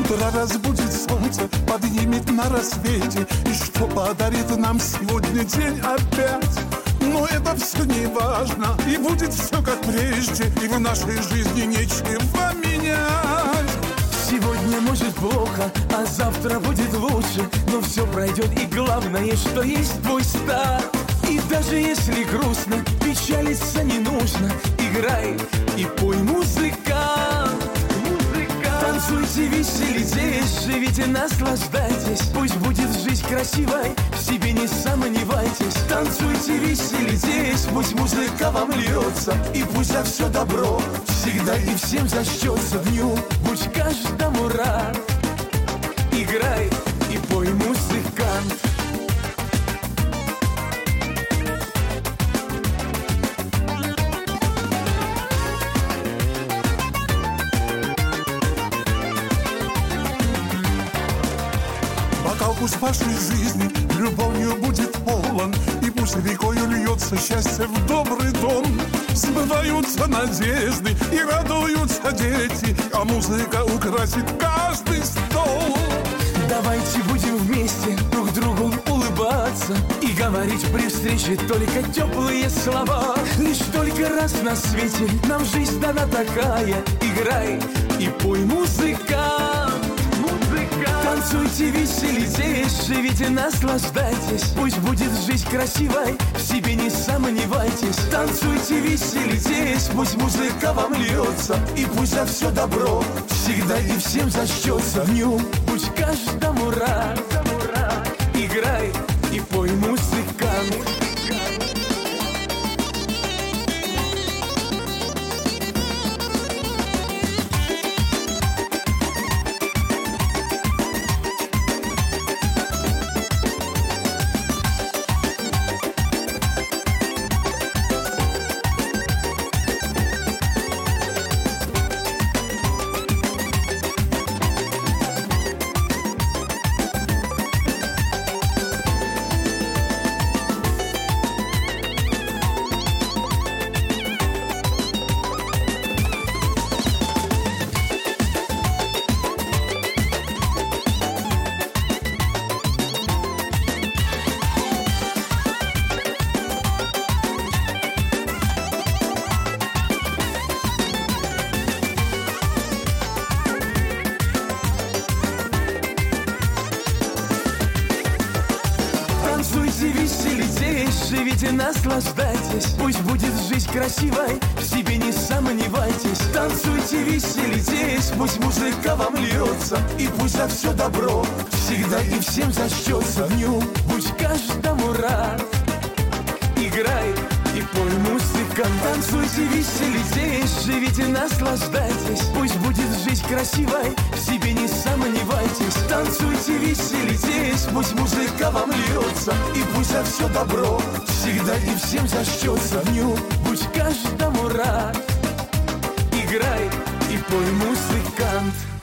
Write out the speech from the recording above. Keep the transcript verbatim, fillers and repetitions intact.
Утро разбудит солнце, поднимет на рассвете. И что подарит нам сегодня день опять? Но это все не важно, и будет все как прежде, и в нашей жизни нечего менять. Сегодня может плохо, а завтра будет лучше. Но все пройдет, и главное, что есть твой старт. И даже если грустно, печалиться не нужно. Играй и пой, музыкант. Танцуйте, веселитесь, живите, наслаждайтесь. Пусть будет жизнь красивой, в себе не сомневайтесь. Танцуйте, веселитесь, пусть музыка вам льется. И пусть за все добро всегда и всем зачтется дню. Будь каждому рад. Играй и пой, музыкант. Бокал пусть в вашей жизни любовью будет полон, и пусть рекою льется счастье в добрый дом. Сбываются надежды и радуются дети, а музыка украсит каждый стол. Давайте будем вместе друг другу улыбаться и говорить при встрече только теплые слова. Лишь только раз на свете нам жизнь дана такая. Играй и пой, музыкант. Танцуйте, веселитесь, живите, наслаждайтесь. Пусть будет жизнь красивой, в себе не сомневайтесь. Танцуйте, веселитесь, пусть музыка вам льется. И пусть за все добро всегда и всем зачтется дню. Будь каждому рад. Играй и пой, музыкант. Танцуйте, веселитесь, живите, наслаждайтесь. Пусть будет жизнь красивой, в себе не сомневайтесь. Танцуйте, веселитесь, пусть музыка вам льется. И пусть за все добро всегда и всем зачтется дню. Будь каждому рад. Играй и пой, музыкант. Танцуйте, веселитесь, живите, наслаждайтесь. Пусть будет жизнь красивой, в себе не сомневайтесь. Танцуйте, веселитесь, пусть музыка вам льется. И пусть за все добро всегда и всем зачтется дню. Будь каждому рад. Играй и пой, музыкант.